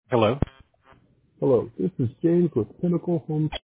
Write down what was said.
Hello. Hello, this is James with Pinnacle Home